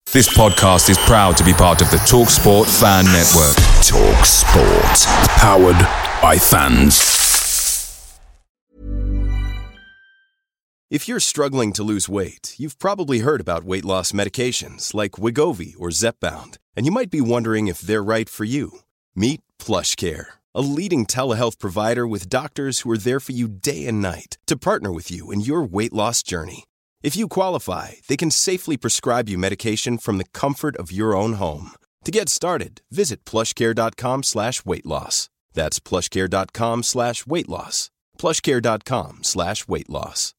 This podcast is proud to be part of the TalkSport Fan Network. TalkSport. Powered by fans. If you're struggling to lose weight, you've probably heard about weight loss medications like Wegovy or Zepbound, and you might be wondering if they're right for you. Meet PlushCare, a leading telehealth provider with doctors who are there for you day and night to partner with you in your weight loss journey. If you qualify, they can safely prescribe you medication from the comfort of your own home. To get started, visit plushcare.com/weight-loss. That's plushcare.com/weight-loss. plushcare.com/weight-loss.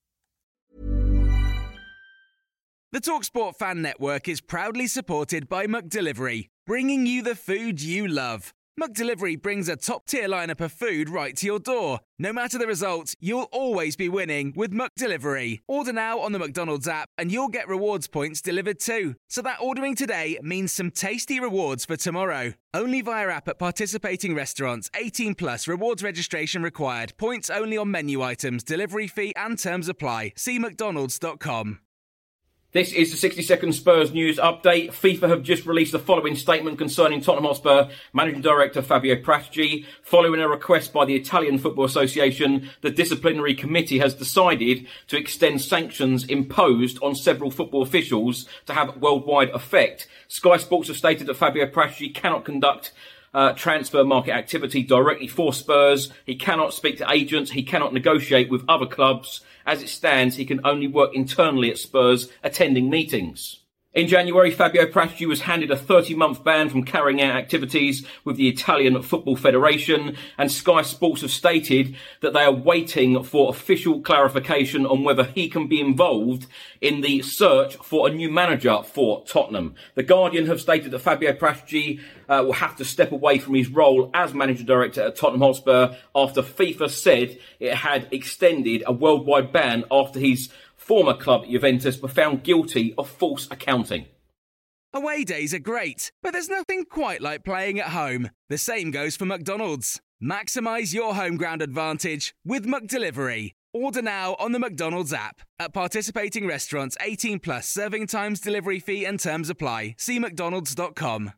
The TalkSport Fan Network is proudly supported by McDelivery, bringing you the food you love. McDelivery brings a top-tier lineup of food right to your door. No matter the result, you'll always be winning with McDelivery. Order now on the McDonald's app and you'll get rewards points delivered too. So that ordering today means some tasty rewards for tomorrow. Only via app at participating restaurants. 18 plus. Rewards registration required. Points only on menu items. Delivery fee and terms apply. See mcdonalds.com. This is the 60-second Spurs news update. FIFA have just released the following statement concerning Tottenham Hotspur Managing Director Fabio Paratici. Following a request by the Italian Football Association, the disciplinary committee has decided to extend sanctions imposed on several football officials to have worldwide effect. Sky Sports have stated that Fabio Paratici cannot conduct transfer market activity directly for Spurs. He cannot speak to agents. He cannot negotiate with other clubs. As it stands, he can only work internally at Spurs, attending meetings. In January, Fabio Paratici was handed a 30-month ban from carrying out activities with the Italian Football Federation, and Sky Sports have stated that they are waiting for official clarification on whether he can be involved in the search for a new manager for Tottenham. The Guardian have stated that Fabio Paratici will have to step away from his role as manager director at Tottenham Hotspur after FIFA said it had extended a worldwide ban after his former club Juventus were found guilty of false accounting. Away days are great, but there's nothing quite like playing at home. The same goes for McDonald's. Maximise your home ground advantage with McDelivery. Order now on the McDonald's app. At participating restaurants, 18 plus, serving times, delivery fee and terms apply. See mcdonalds.com.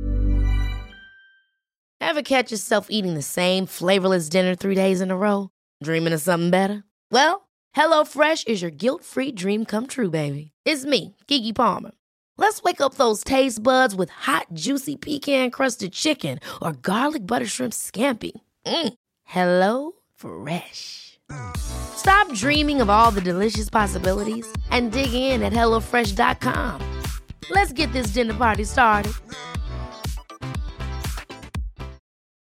Ever catch yourself eating the same flavorless dinner 3 days in a row? Dreaming of something better? Well, HelloFresh is your guilt-free dream come true, baby. It's me, Keke Palmer. Let's wake up those taste buds with hot, juicy pecan-crusted chicken or garlic butter shrimp scampi. Hello Fresh. Stop dreaming of all the delicious possibilities and dig in at HelloFresh.com. Let's get this dinner party started.